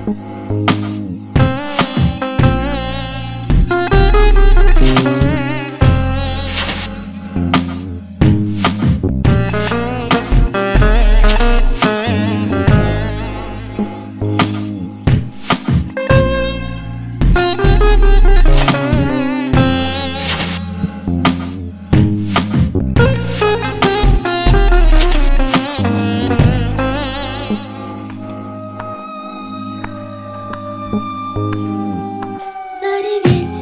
Зареветь.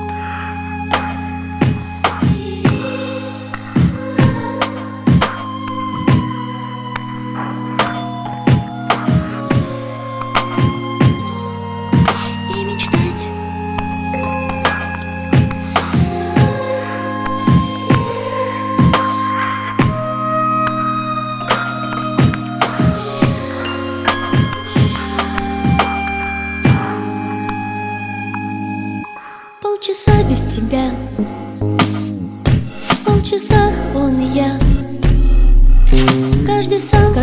И мечтать. Полчаса без тебя, полчаса он и я. Каждый сам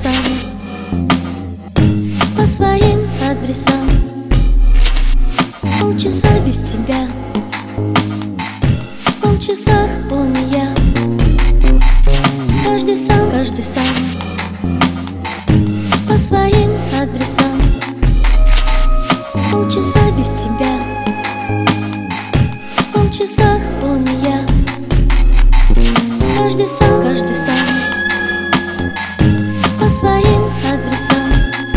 по своим адресам. Полчаса без тебя, полчаса он и я. Каждый сам по своим адресам. Полчаса без тебя, полчаса он и я. Каждый сам по своим адресам.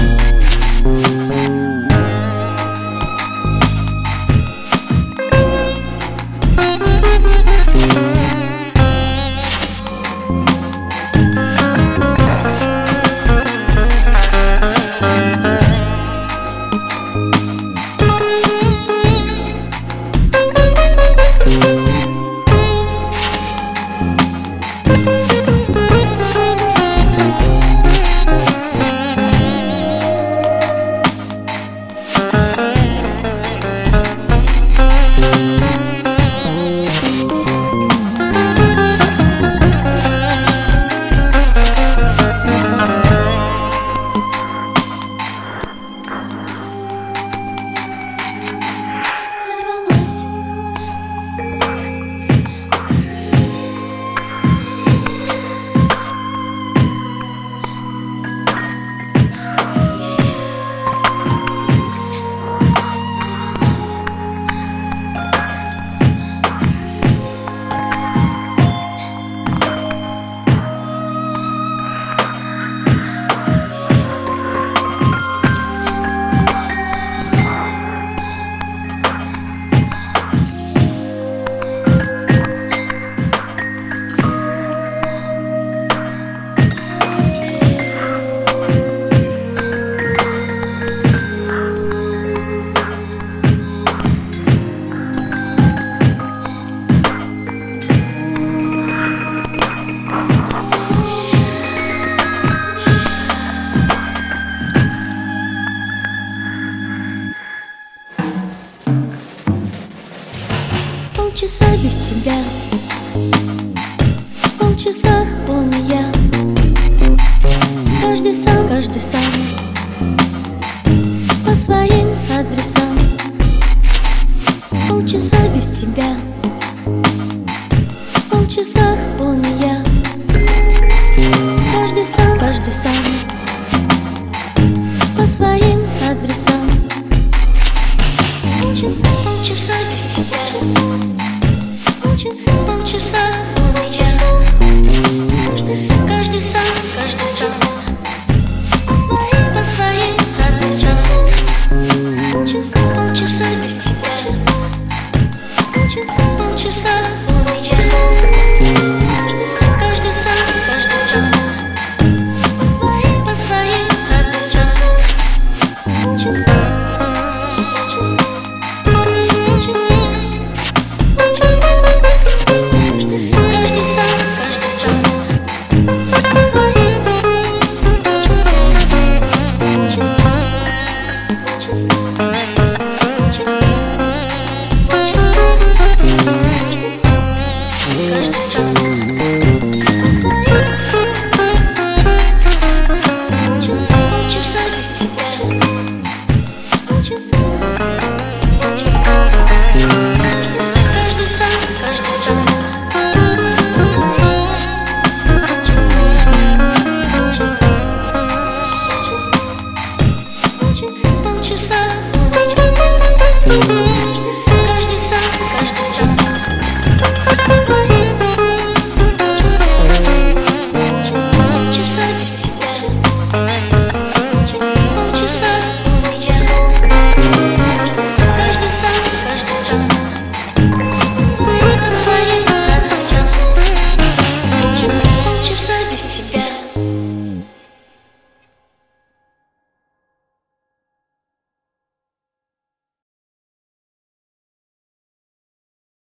Полчаса без тебя, полчаса он и я. Каждый сам по своим адресам. Полчаса без тебя, полчаса он и я. Каждый сам по своим адресам. Полчаса без тебя, полчаса он и я. Каждый сам по своим адресам. Полчаса без тебя, полчаса он и я. Каждый сам по своим адресам. Полчаса. Каждый сам.